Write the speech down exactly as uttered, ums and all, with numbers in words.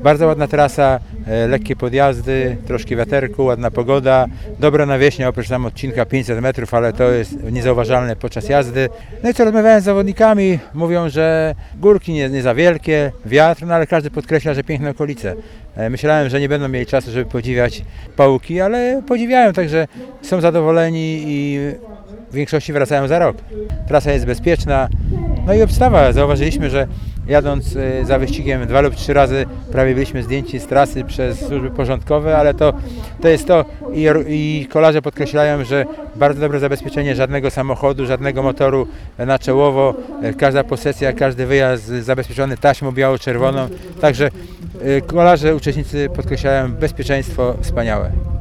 Bardzo ładna trasa, e, lekkie podjazdy, troszkę wiaterku, ładna pogoda, dobra nawierzchnia, oprócz tam odcinka pięćset metrów, ale to jest niezauważalne podczas jazdy. No i co rozmawiałem z zawodnikami, mówią, że górki nie, nie za wielkie, wiatr, no ale każdy podkreśla, że piękne okolice. E, myślałem, że nie będą mieli czasu, żeby podziwiać pałki, ale podziwiają, także są zadowoleni i w większości wracają za rok. Trasa jest bezpieczna, no i obstawa. Zauważyliśmy, że jadąc e, za wyścigiem dwa lub trzy razy prawie byliśmy zdjęci z trasy przez służby porządkowe, ale to, to jest to i, i kolarze podkreślają, że bardzo dobre zabezpieczenie, żadnego samochodu, żadnego motoru na czołowo, e, każda posesja, każdy wyjazd zabezpieczony taśmą biało-czerwoną, także e, kolarze, uczestnicy podkreślają bezpieczeństwo wspaniałe.